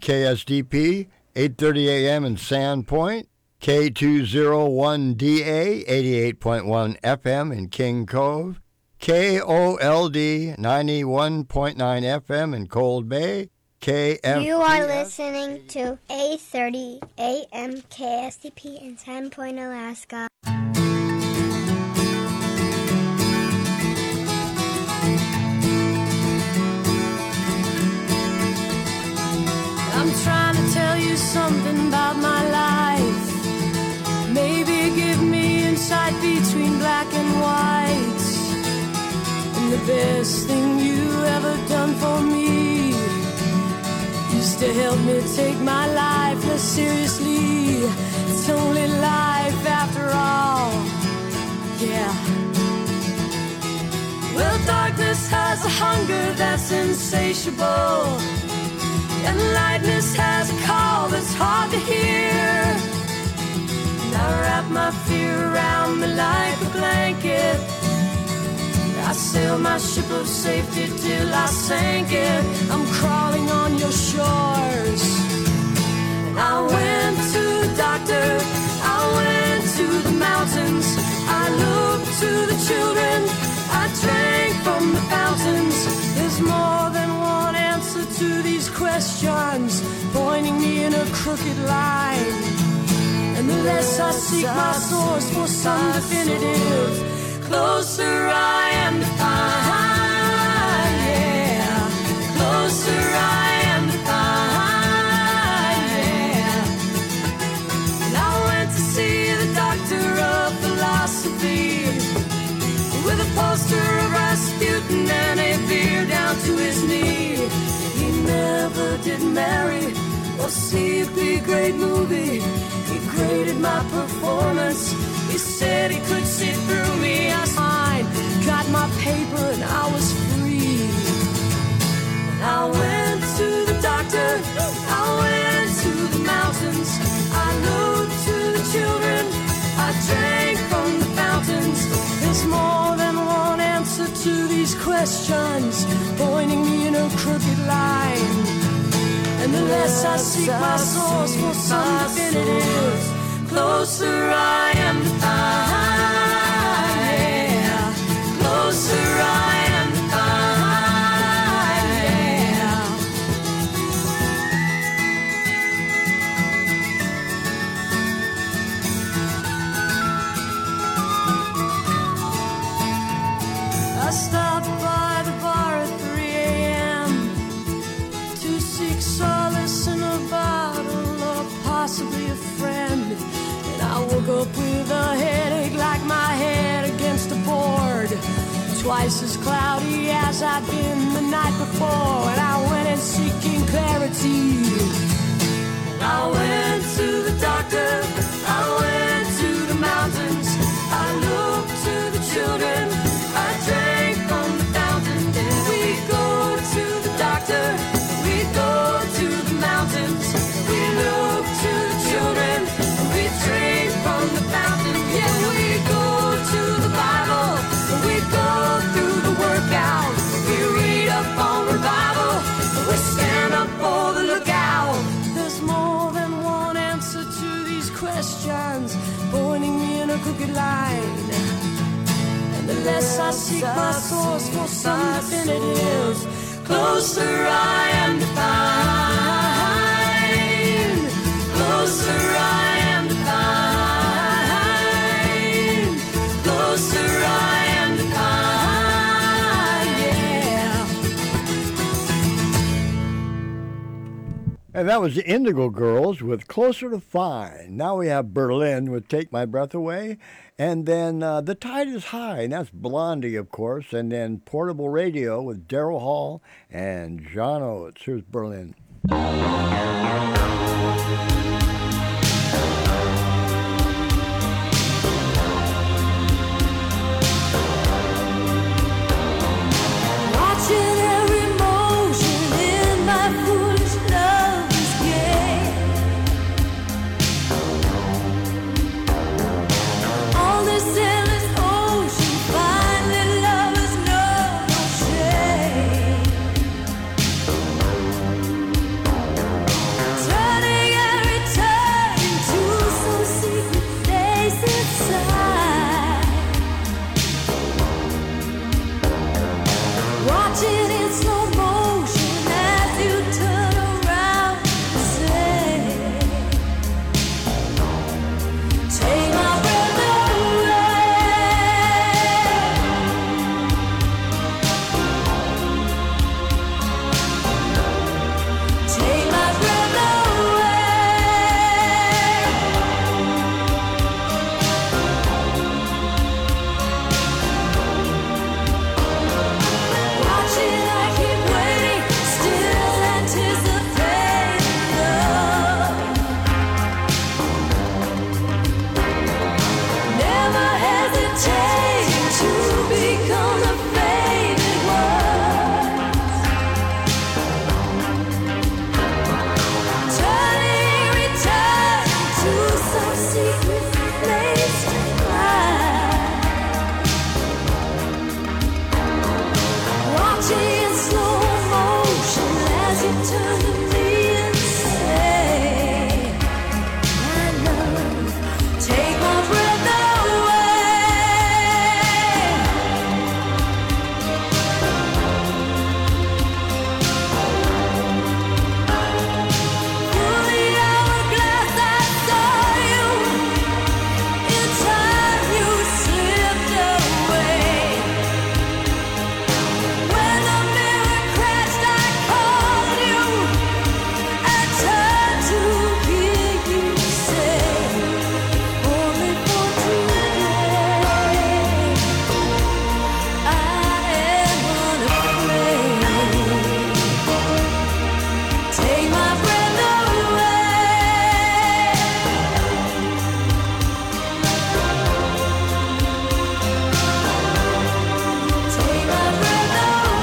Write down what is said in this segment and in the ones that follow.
KSDP, 8:30 a.m. in Sandpoint, K201DA, 88.1 FM in King Cove, KOLD, 91.9 FM in Cold Bay, KFPS. You are listening to 8:30 a.m. KSDP in Sandpoint, Alaska. I'm trying to tell you something about my life. Maybe give me insight between black and white. And the best thing you ever done for me is to help me take my life less seriously. It's only life after all. Yeah. Well, darkness has a hunger that's insatiable. And lightness has a call that's hard to hear. And I wrap my fear around me like a blanket. I sail my ship of safety till I sank it. I'm crawling on your shores. And I went to the doctor, I went to the mountains, I looked to the children, I drank from the fountains. There's more than one answer to these questions, pointing me in a crooked line. And the less I seek my source for some definitive, closer I am to find, yeah. Closer I am to find, yeah. And I went to see the doctor of philosophy, with a poster of Rasputin and a beer down to his knee. He never did marry or see a big great movie. He graded my performance. He said he could see through me. I signed, got my paper, and I was free. And I went to the doctor, I went to the mountains, I looked to the children, I drank from the fountains. There's more than one answer to these questions, pointing me in a crooked line. And the less I seek my source for some definitive, closer I am to find, yeah. Closer I am to find, yeah. I stopped by the bar at 3 a.m. to seek solace in a bottle or possibly a friend. And I woke up with a headache like my head against a board, twice as cloudy as I'd been the night before. And I went in seeking clarity. And I went to the doctor, I went to the mountains, I looked to the children, I drank from the fountain. And we go to the doctor, we go to the mountains, we look to the children, we drink from the fountain. Yeah, we go to the Bible, we go through the workout, we read up on revival, we stand up for the lookout. There's more than one answer to these questions, pointing me in a crooked line. And the less I seek my source for some definitive, closer I am to find. Closer I am to find. Closer I am to find, yeah. And that was the Indigo Girls with Closer to Find. Now we have Berlin with Take My Breath Away. And then The Tide is High, and that's Blondie, of course. And then Portable Radio with Daryl Hall and John Oates. Here's Berlin. Watching every motion in my foolish lover's game. On this endless ocean, finally lovers know no shame. turn to me and say, my love, take my breath away. Through the hourglass I saw you. In time you slipped away. When the mirror crashed, I called you. I turned to hear you say, only for today. I am unafraid. Take my breath away. Take my breath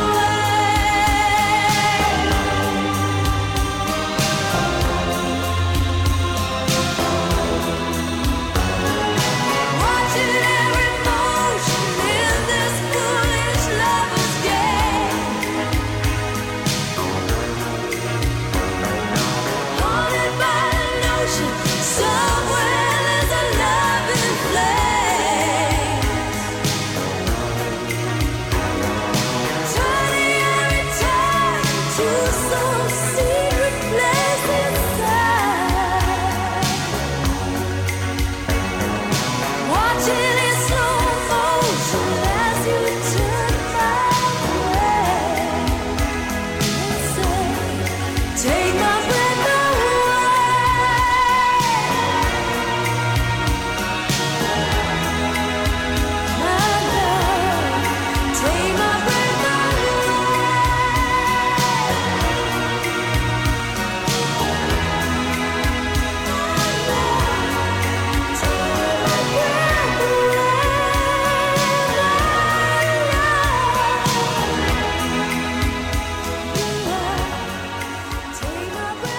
away. Watching every motion in this foolish lover's game. Haunted by the notion somewhere there's a loving flame. Turning every time to some secret place inside. Watching in slow motion as you turn my way and say, take my breath away. My love, take my breath away. Take my breath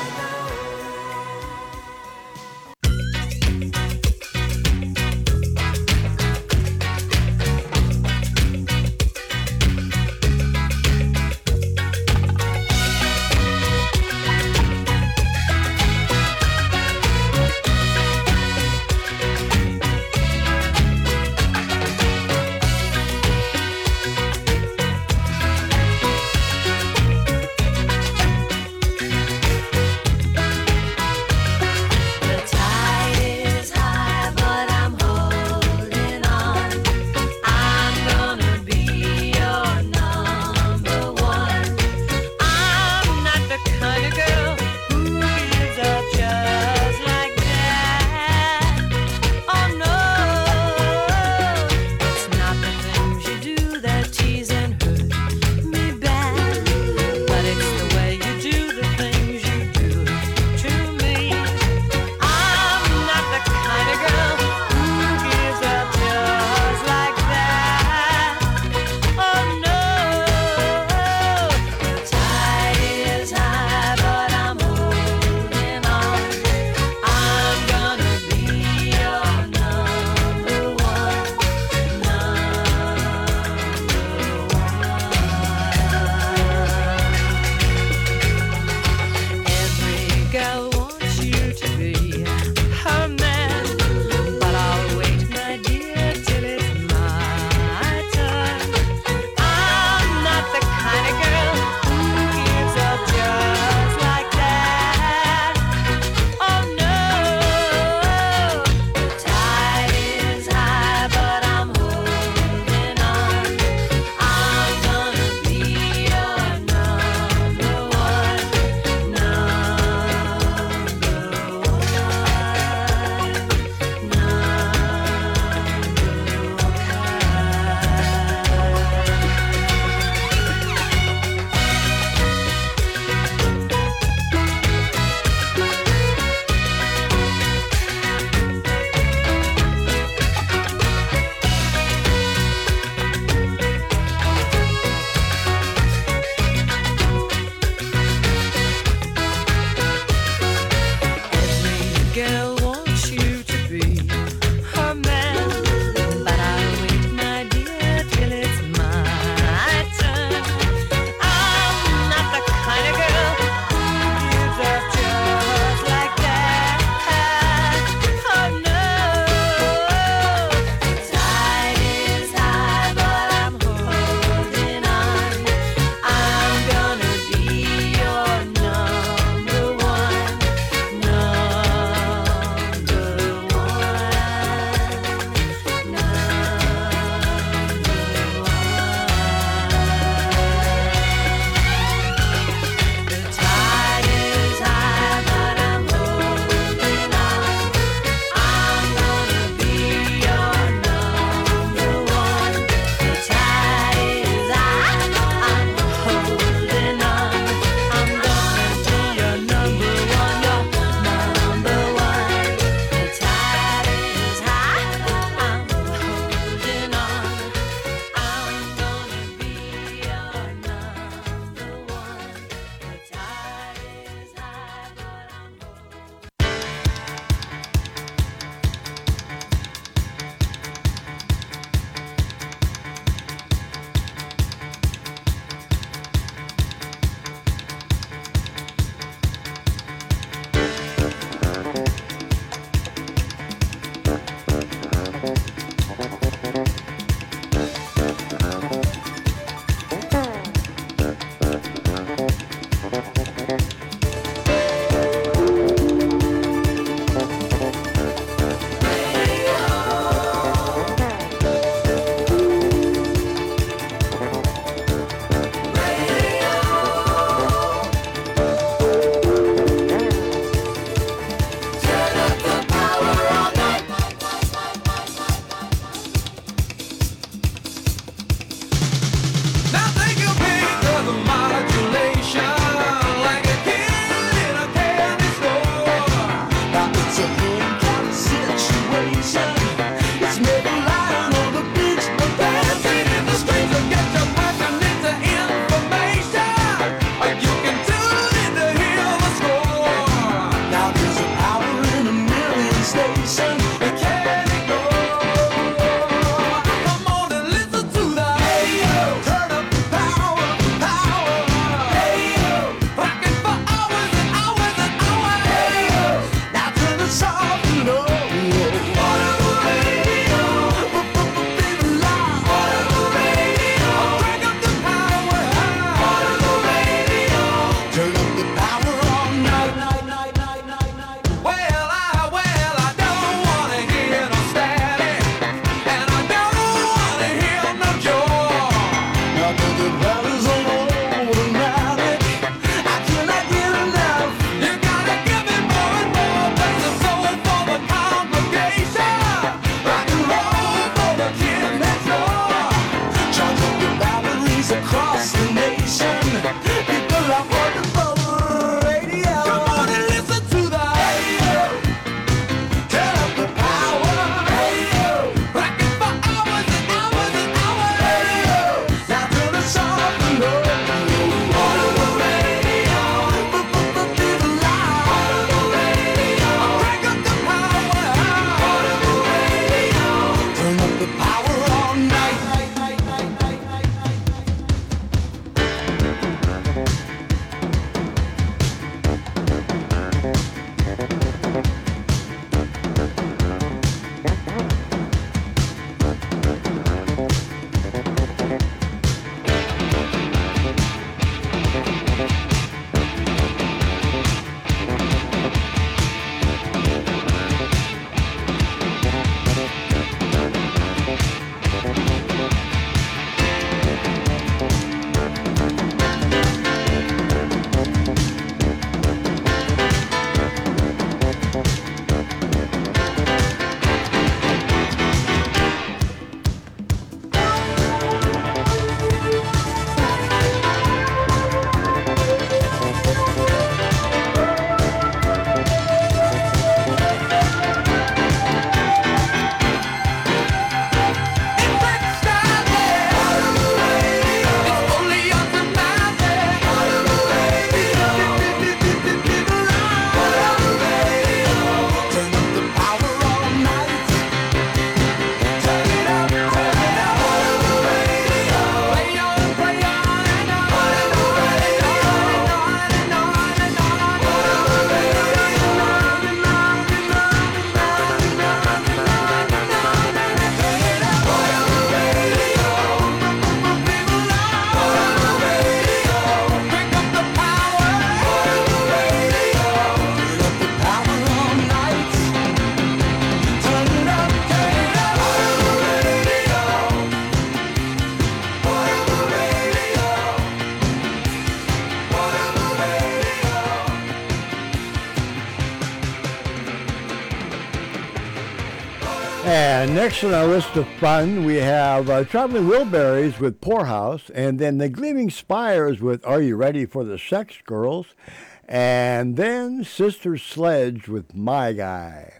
And next on our list of fun, we have Traveling Wilburys with Poorhouse, and then the Gleaming Spires with Are You Ready for the Sex Girls, and then Sister Sledge with My Guy.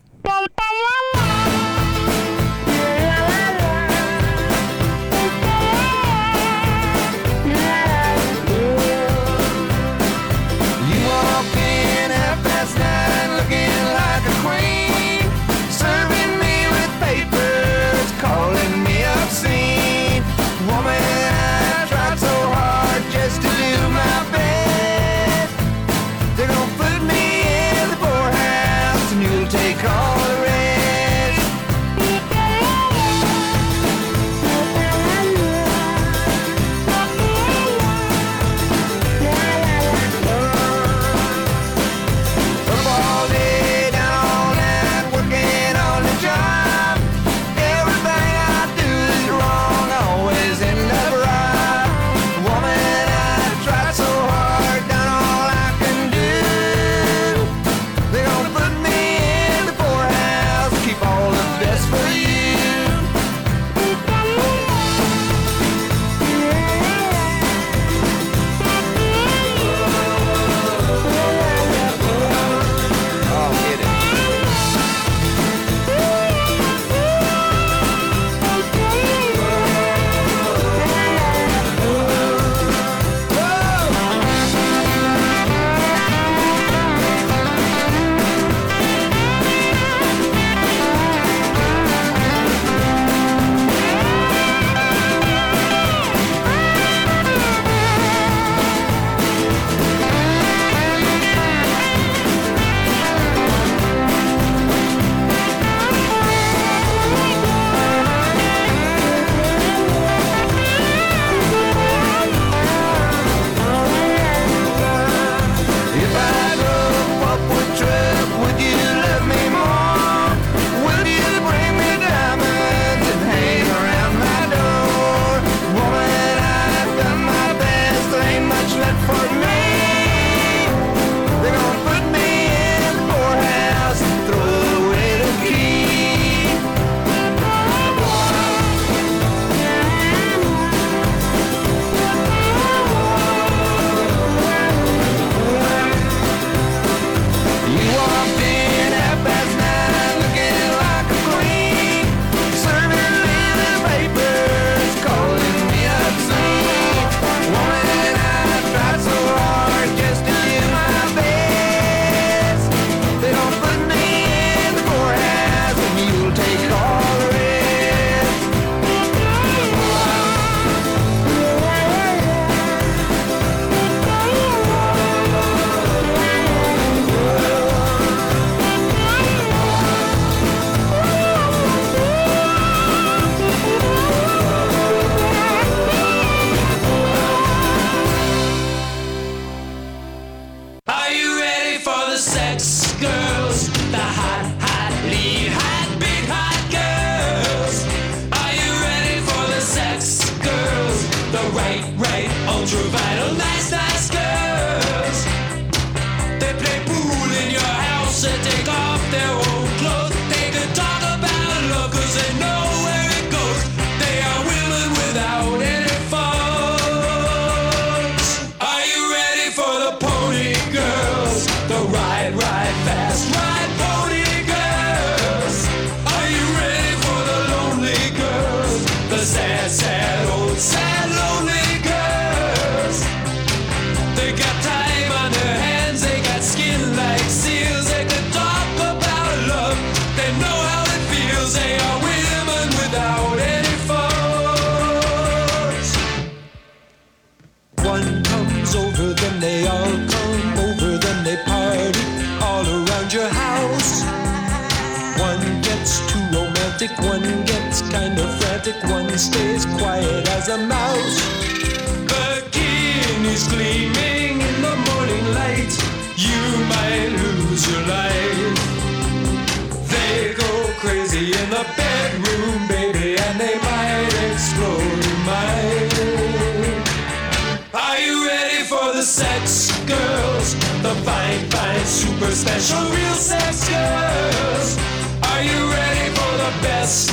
You walk in 9:30 looking like a queen, serving me with papers, calling me obscene. Woman, I tried so hard just to do my best. They're gonna put me in the poorhouse and you'll take all the rest. Up all day, down all night, working on the job. Everything I do is wrong, I always end up right. Woman, I tried so hard, done all I can do. They're gonna put me in the poorhouse, keep all the best for you. Oh, get it. If I drove up with truck, would you love me more? Would you bring me diamonds and hang around my door? Woman, I've done my best, there ain't much left for me. They're gonna put me in the poorhouse and throw away the key. You walked in 9:30 looking like a queen, serving me the papers, calling me obscene. Woman, I tried so hard just to do my best. They don't put me in the poorhouse and you'll take all the rest. Are you ready for the sex girls? The hot, hot, lean, hot, big, hot girls. Are you ready for the sex girls? The right, ultra vital, nice, nice girls. They play pool in your house and take off their old clothes. They can talk about love 'cause they know where it goes. They are women without any faults. Are you ready for the pony girls? The ride, fast, ride pony girls. Are you ready for the lonely girls? The sad, sad, old, sad, lonely girls. They got time on their hands, they got skin like seals. They can talk about love, they know how it feels. They are women without any faults. One comes over, then they all come over, then they party all around your house. One gets too romantic, one gets kind of frantic, one stays quiet as a mouse. Bikinis gleaming in the morning light, you might lose your life. They go crazy in the bedroom, baby, and they might explode your mind. Are you ready for the sex girls? The fine, super special, real sex girls. Are you ready for the best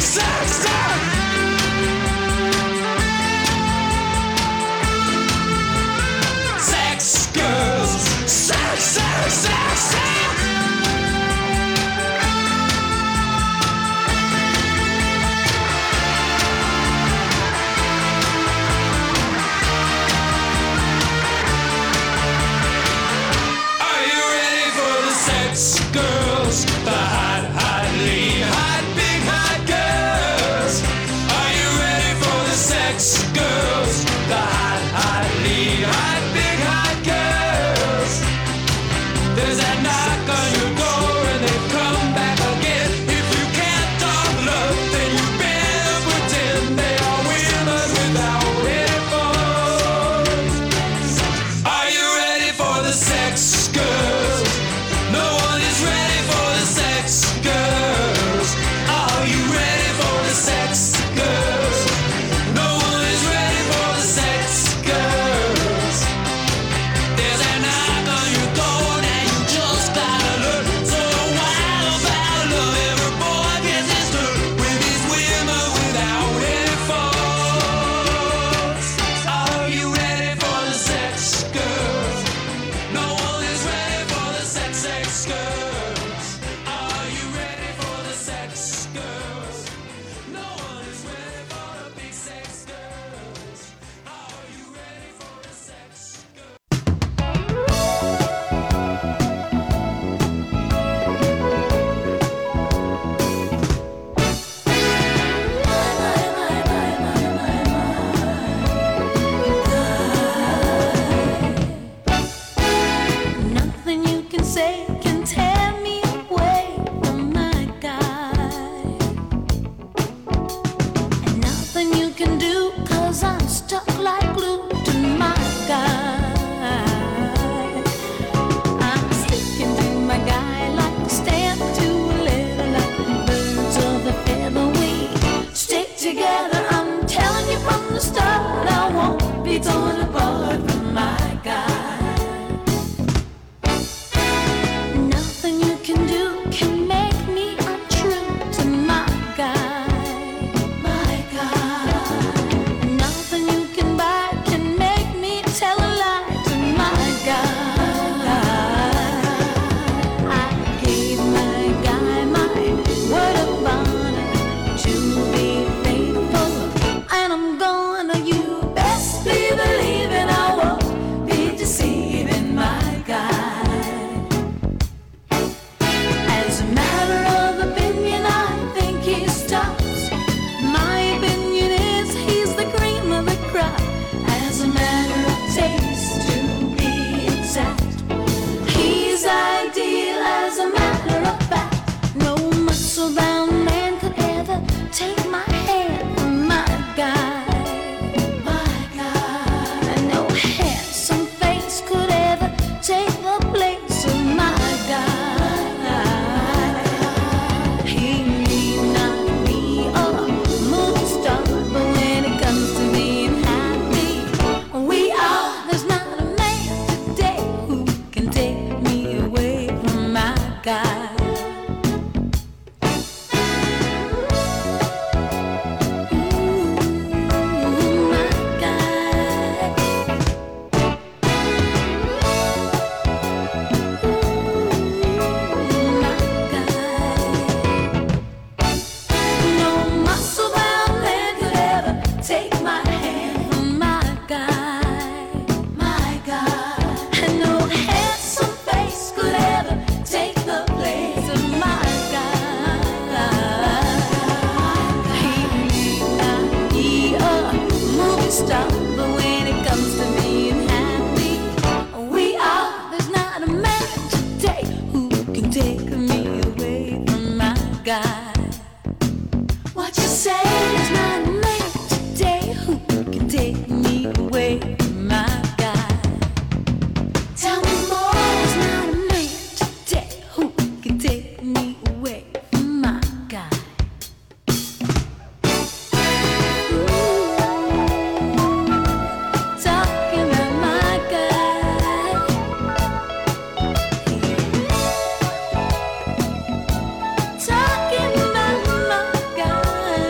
Talking about my guy.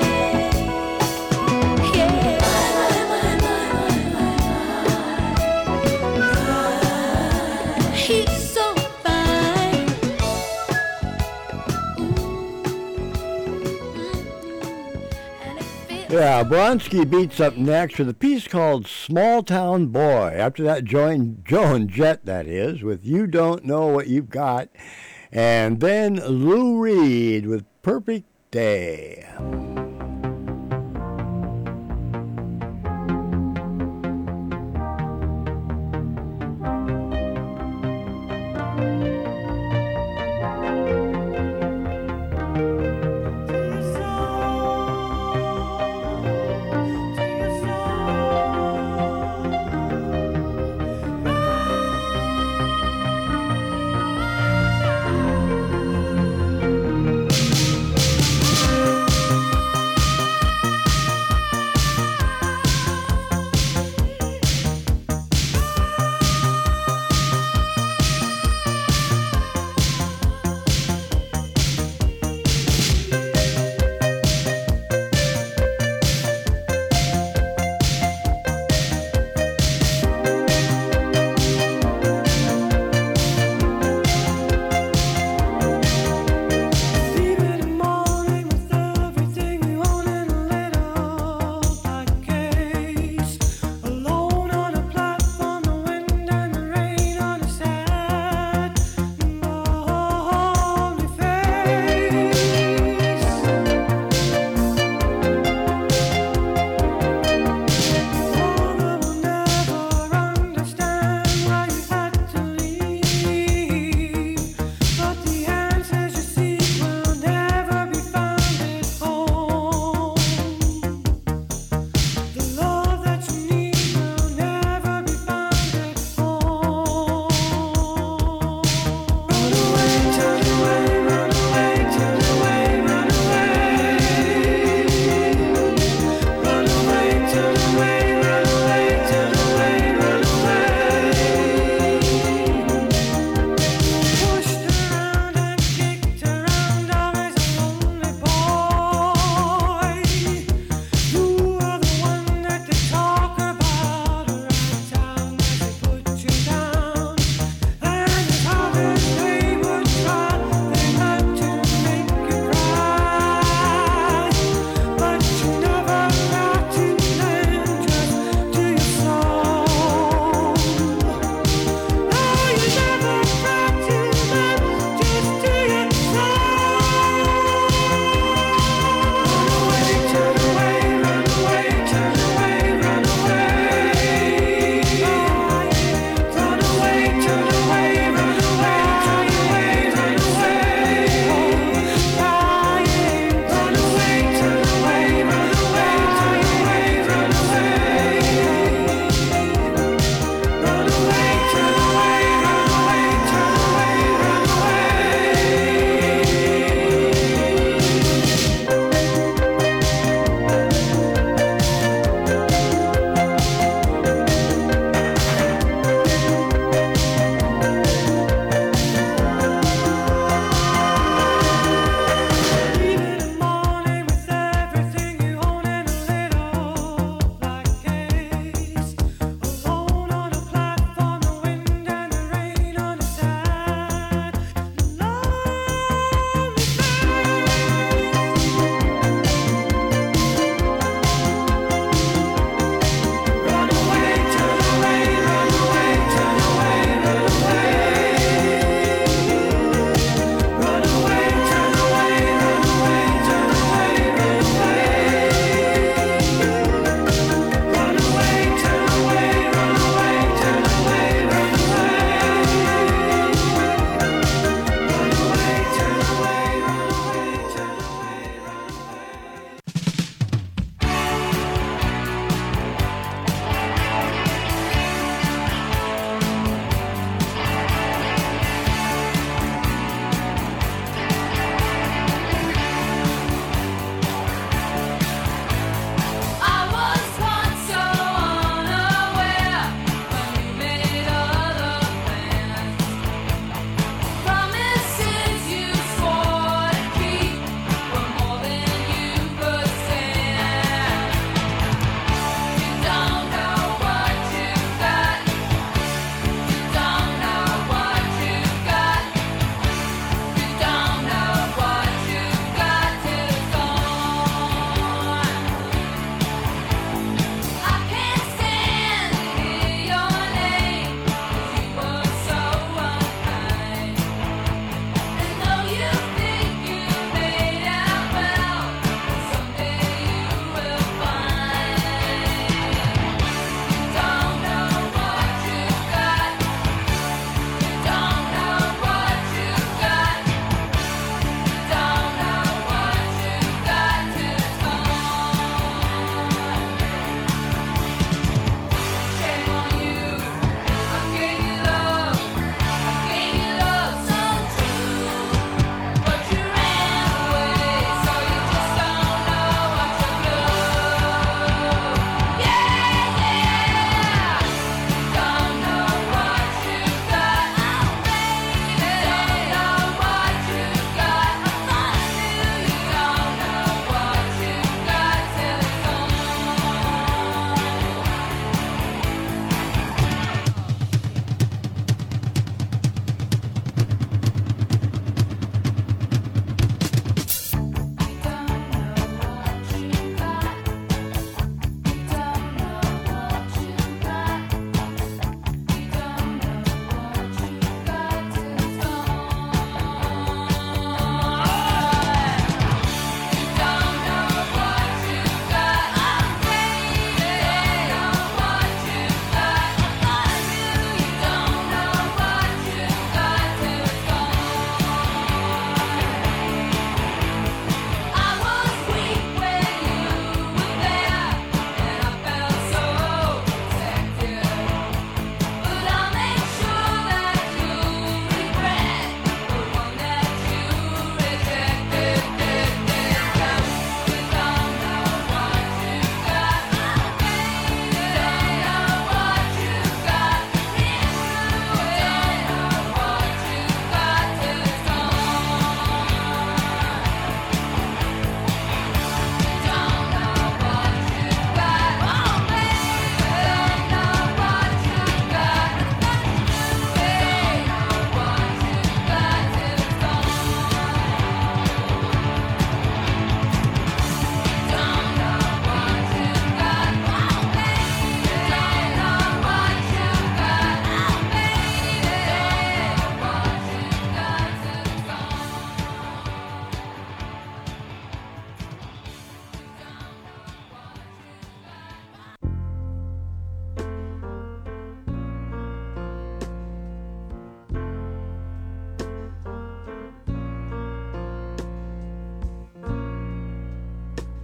Yeah, Blonsky beats up next with a piece called Small Town Boy. After that, Joan Jett, that is, with You Don't Know What You've Got. And then Lou Reed with Perfect Day.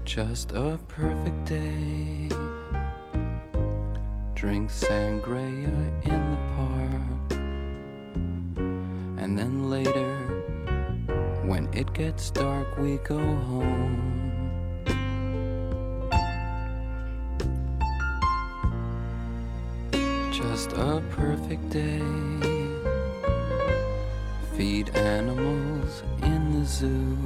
Just a perfect day. Drink sangria in the park. And then later, when it gets dark, we go home. Just a perfect day. Feed animals in the zoo.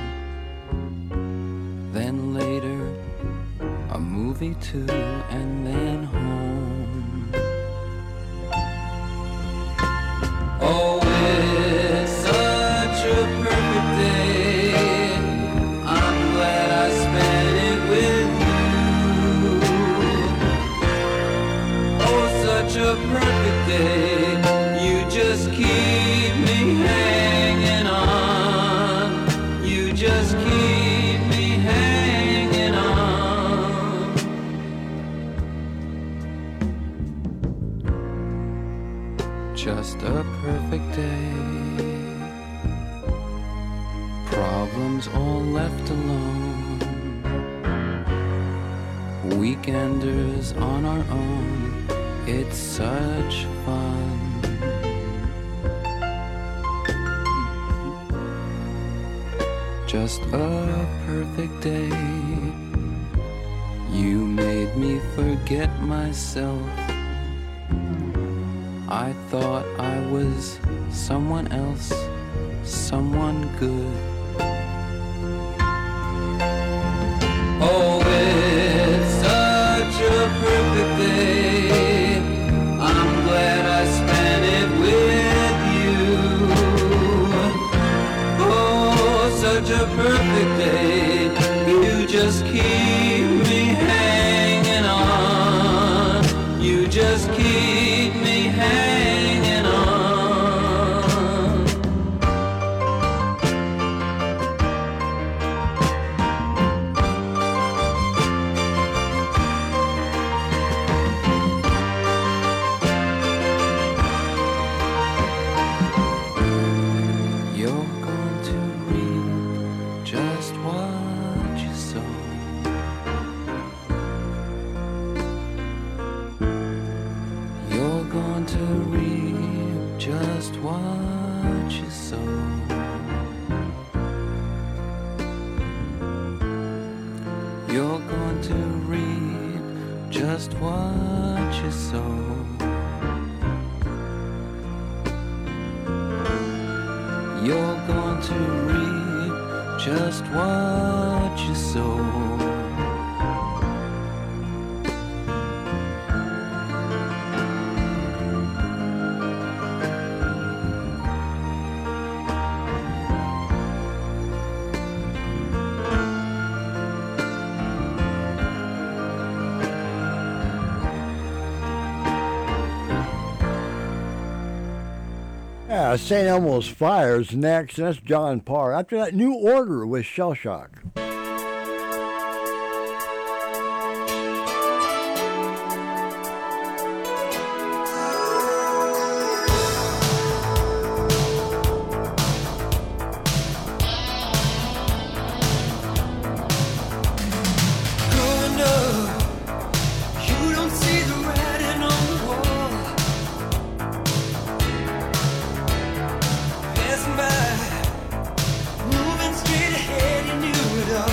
Then later, a movie too, and then home. Oh, it's such a perfect day. I'm glad I spent it with you. Oh, such a perfect day. You just keep me hanging on. You just keep me hanging on. Just a perfect day. Problems all left alone. Weekenders on our own. It's such fun. Just a perfect day. You made me forget myself. I thought I was someone else, someone good. Oh, it's such a perfect day. I'm glad I spent it with you. Oh, such a perfect day. You just keep me hanging on. You just keep me hanging on. You're going to reap just what you sow. You're going to reap just what you sow. You're going to reap just what you sow. You're going to reap just what you sow. Yeah, St. Elmo's Fire's next. That's John Parr. After that, New Order with Shell Shock. Growing up, you don't see the writing on the wall. Passing by, moving straight ahead, you knew it all.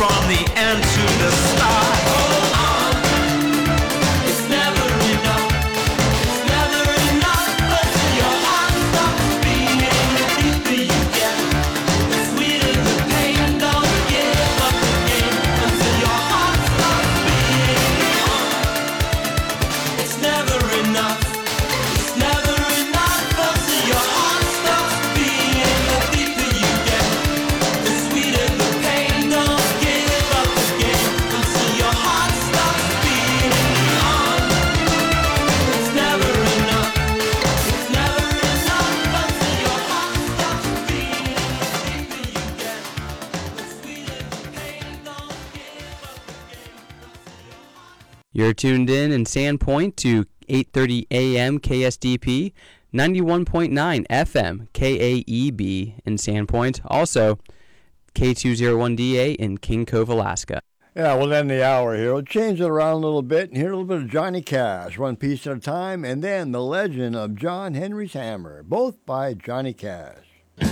from the end to the start. Hold on, it's never enough. It's never enough until your heart stops beating. The deeper you get, the sweeter the pain. Don't give up the game until your heart stops beating. It's never enough. It's never enough until your heart stops beating. The deeper you get, the sweeter the pain. Don't give up the game until your heart stops beating. It's never enough. It's never enough until your heart stops beating. The deeper you get, the sweeter the pain. Don't give up the game until your heart. You're tuned in Sandpoint to 8:30 a.m. KSDP, 91.9 FM KAEB in Sandpoint. Also, K201DA in King Cove, Alaska. Yeah, we'll end the hour here. We'll change it around a little bit and hear a little bit of Johnny Cash, one piece at a time, and then The Legend of John Henry's Hammer, both by Johnny Cash.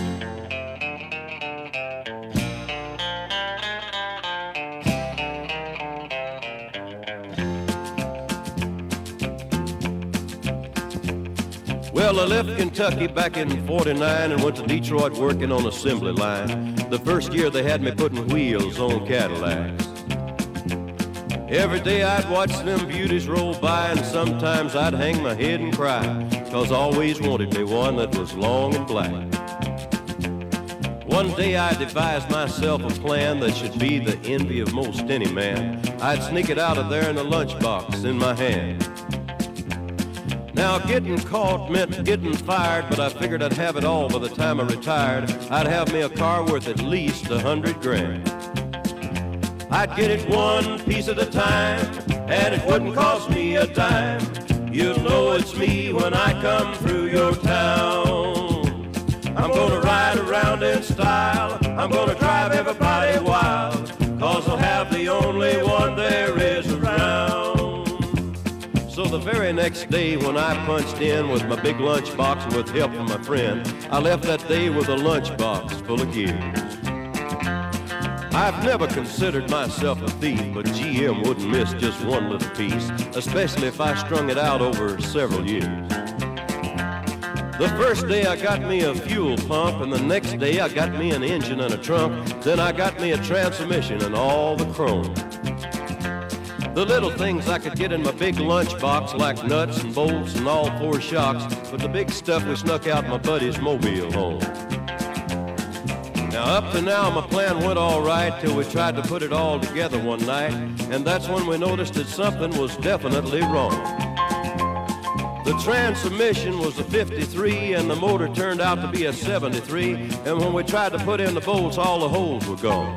Well, I left Kentucky back in '49 and went to Detroit working on assembly line. The first year they had me putting wheels on Cadillacs. Every day I'd watch them beauties roll by, and sometimes I'd hang my head and cry, 'cause I always wanted me one that was long and black. One day I devised myself a plan that should be the envy of most any man. I'd sneak it out of there in a lunchbox in my hand. Now, getting caught meant getting fired, but I figured I'd have it all by the time I retired. I'd have me a car worth at least $100,000. I'd get it one piece at a time, and it wouldn't cost me a dime. You'll know it's me when I come through your town. I'm gonna ride around in style, I'm gonna drive everybody wild, 'cause I'll have the only one there is around. So the very next day when I punched in with my big lunchbox and with help from my friend, I left that day with a lunchbox full of gears. I've never considered myself a thief, but GM wouldn't miss just one little piece, especially if I strung it out over several years. The first day I got me a fuel pump, and the next day I got me an engine and a trunk, then I got me a transmission and all the chrome. The little things I could get in my big lunchbox, like nuts and bolts and all four shocks, but the big stuff we snuck out my buddy's mobile home. Now up to now my plan went all right till we tried to put it all together one night, and that's when we noticed that something was definitely wrong. The transmission was a 53 and the motor turned out to be a 73, and when we tried to put in the bolts, all the holes were gone.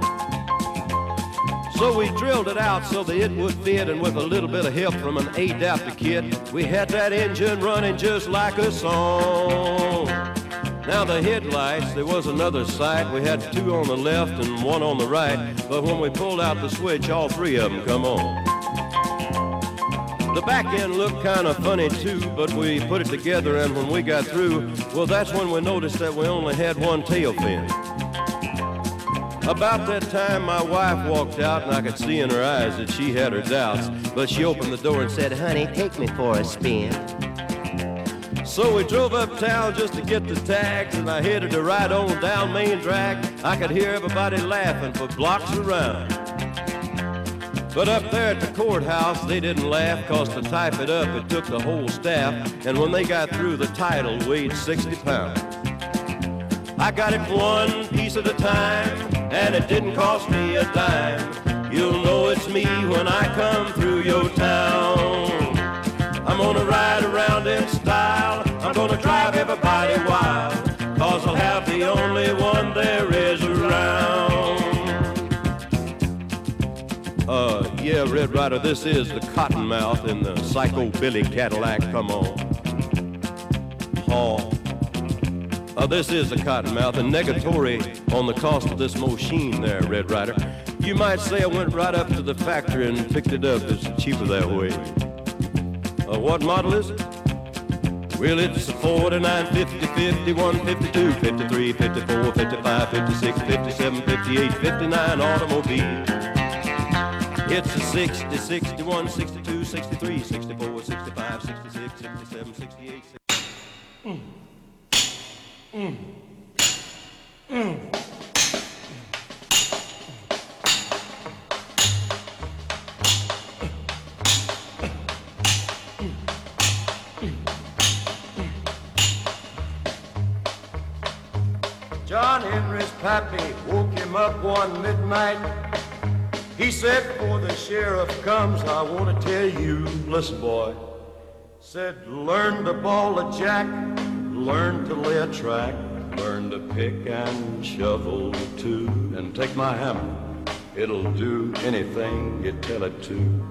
So we drilled it out so that it would fit, and with a little bit of help from an adapter kit, we had that engine running just like a song. Now the headlights, there was another sight. We had two on the left and one on the right, but when we pulled out the switch, all three of them come on. The back end looked kind of funny too, but we put it together, and when we got through, well, that's when we noticed that we only had one tail fin. About that time, my wife walked out, and I could see in her eyes that she had her doubts, but she opened the door and said, "Honey, take me for a spin." So we drove uptown just to get the tags, and I headed to ride on down Main Drag. I could hear everybody laughing for blocks around. But up there at the courthouse, they didn't laugh, 'cause to type it up, it took the whole staff, and when they got through, the title weighed 60 pounds. I got it one piece at a time, and it didn't cost me a dime. You'll know it's me when I come through your town. I'm gonna ride around in style, I'm gonna drive everybody wild, 'cause I'll have the only one there is around. Yeah, Red Ryder, this is the Cottonmouth in the Psycho Billy Cadillac, come on. This is the Cottonmouth, and negatory on the cost of this machine there, Red Ryder. You might say I went right up to the factory and picked it up. It's cheaper that way. What model is it? Well, it's a 49, 50, 51, 52, 53, 54, 55, 56, 57, 58, 59 automobile. It's a 60, 61, 62, 63, 64, 65, 66, 67, 68. John Henry's pappy woke him up one midnight. He said, before the sheriff comes, I want to tell you, listen, boy. Said, learn to ball a jack, learn to lay a track, learn to pick and shovel too, and take my hammer. It'll do anything you tell it to.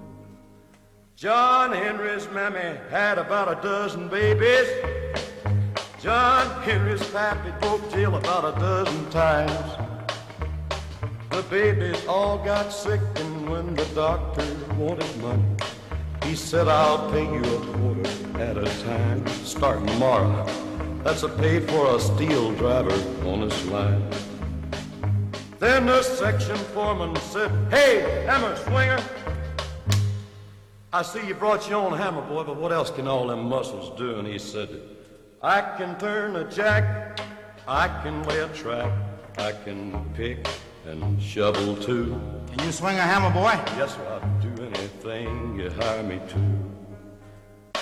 John Henry's mammy had about a dozen babies. John Henry's pappy broke jail about a dozen times. The babies all got sick, and when the doctor wanted money, he said, I'll pay you a quarter at a time, starting tomorrow. That's a pay for a steel driver on this line. Then the section foreman said, hey, hammer swinger, I see you brought your own hammer, boy, but what else can all them muscles do? And he said, I can turn a jack, I can lay a track, I can pick and shovel too. Can you swing a hammer, boy? Yes, sir, I'll do anything you hire me to.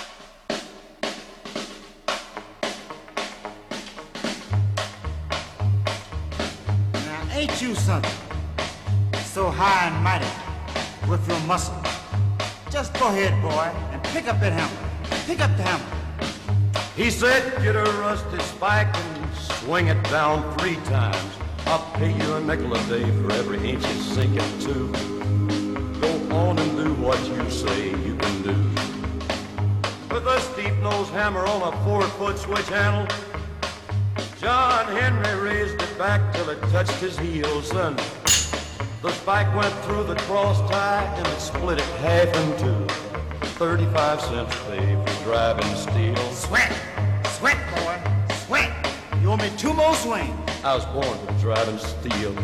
Now, ain't you something so high and mighty with your muscle? Just go ahead, boy, and pick up that hammer. Pick up the hammer. He said, get a rusty spike and swing it down 3 times. I'll pay you a nickel a day for every inch you sink it to. Go on and do what you say you can do. With a steep-nosed hammer on a 4-foot switch handle, John Henry raised it back till it touched his heels, and the spike went through the cross tie and it split it half in two. 35 cents pay for driving steel. Sweat, sweat, boy, sweat. You owe me 2 more swings. I was born for driving steel.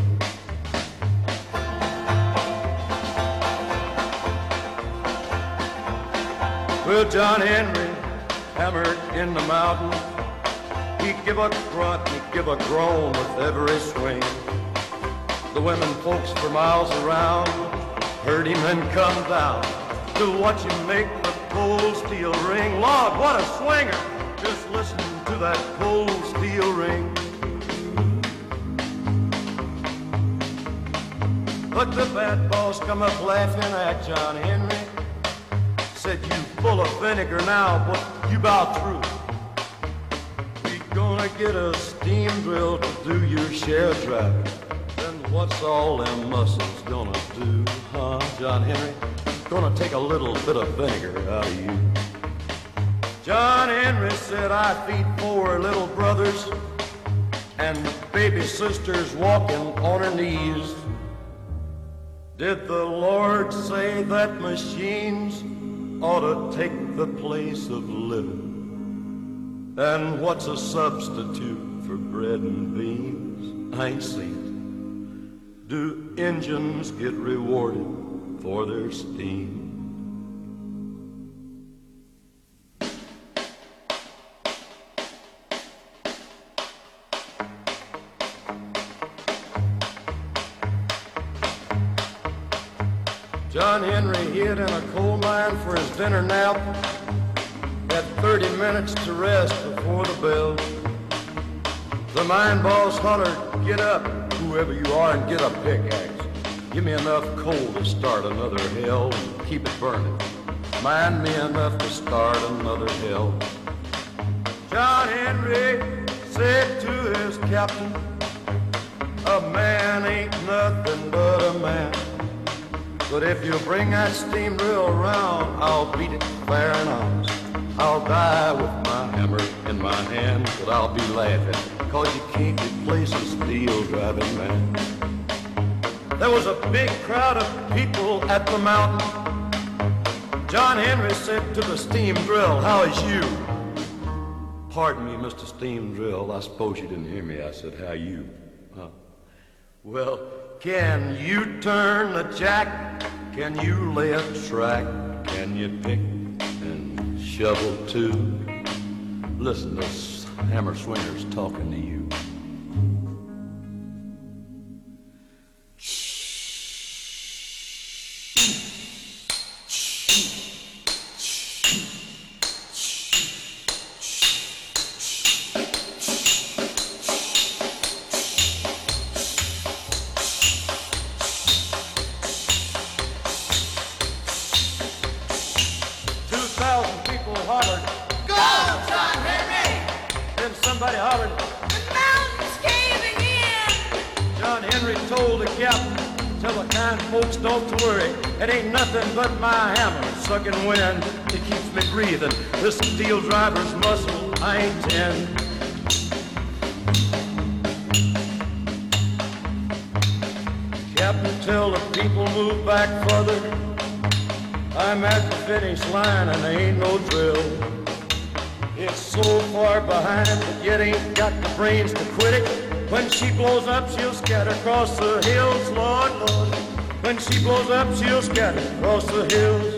Well, John Henry hammered in the mountain. He'd give a grunt, he'd give a groan with every swing. The women folks for miles around heard him and come down to watch him make the cold steel ring. Lord, what a swinger! Just listen to that cold steel ring. But the bad boss come up laughing at John Henry. Said, you full of vinegar now, but you about through. We gonna get a steam drill to do your share of driving. Then what's all them muscles gonna do, huh, John Henry? Gonna take a little bit of vinegar out of you. John Henry said, I feed 4 little brothers and baby sisters walking on her knees. Did the Lord say that machines ought to take the place of living? And what's a substitute for bread and beans? I ain't seen it. Do engines get rewarded for their steam? John Henry hid in a coal mine for his dinner nap. Had 30 minutes to rest before the bell. The mine boss hollered, get up, whoever you are, and get a pickaxe. Give me enough coal to start another hell and keep it burning. Mine me enough to start another hell. John Henry said to his captain, a man ain't nothing but a man. But if you bring that steam drill around, I'll beat it fair and honest. I'll die with my hammer in my hand, but I'll be laughing, cause you can't replace a steel driving man. There was a big crowd of people at the mountain. John Henry said to the steam drill, how is you? Pardon me, Mr. Steam Drill. I suppose you didn't hear me. I said, how you? Huh? Well, can you turn the jack? Can you lay a track? Can you pick and shovel too? Listen, this hammer swinger's talking to you. Somebody hollered, the mountain's caving in. John Henry told the captain, tell the kind folks don't to worry. It ain't nothing but my hammer sucking wind. It keeps me breathing. This steel driver's muscle, I ain't 10. Captain, tell the people move back further. I'm at the finish line and there ain't no drill. It's so far behind, but yet ain't got the brains to quit it. When she blows up, she'll scatter across the hills, Lord, Lord. When she blows up, she'll scatter across the hills.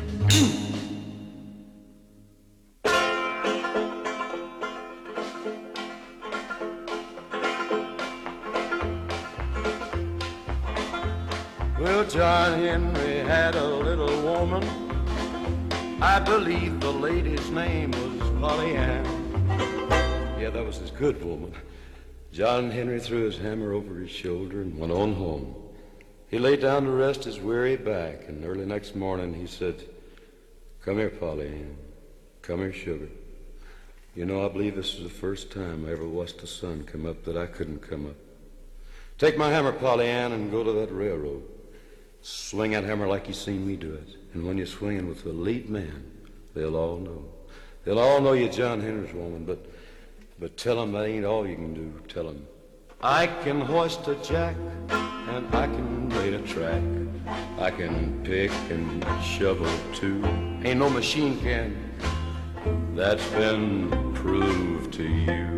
Well, John Henry had a little woman. I believe the lady's name was Polly Ann. Yeah, that was his good woman. John Henry threw his hammer over his shoulder and went on home. He lay down to rest his weary back, and early next morning he said, "Come here, Polly Ann. Come here, sugar. You know, I believe this is the first time I ever watched the sun come up that I couldn't come up. Take my hammer, Polly Ann, and go to that railroad. Swing that hammer like you seen me do it. And when you're swinging with the lead man, they'll all know. They'll all know you're John Henry's woman, but tell them that ain't all you can do. Tell them, I can hoist a jack, and I can lay a track. I can pick and shovel too. Ain't no machine can. That's been proved to you.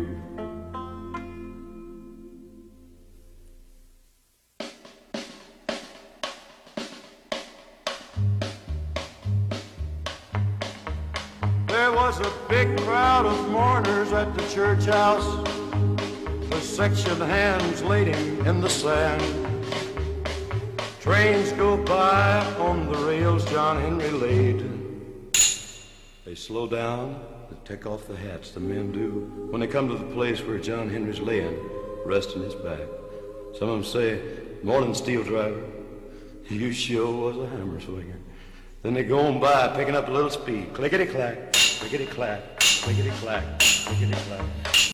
There was a big crowd of mourners at the church house. The section hands laid him in the sand. Trains go by on the rails John Henry laid. They slow down, they take off the hats, the men do, when they come to the place where John Henry's laying, resting his back. Some of them say, "Morning, steel driver. You sure was a hammer swinger." Then they go on by, picking up a little speed. Clickety-clack, clickety-clack, clickety-clack, clickety-clack.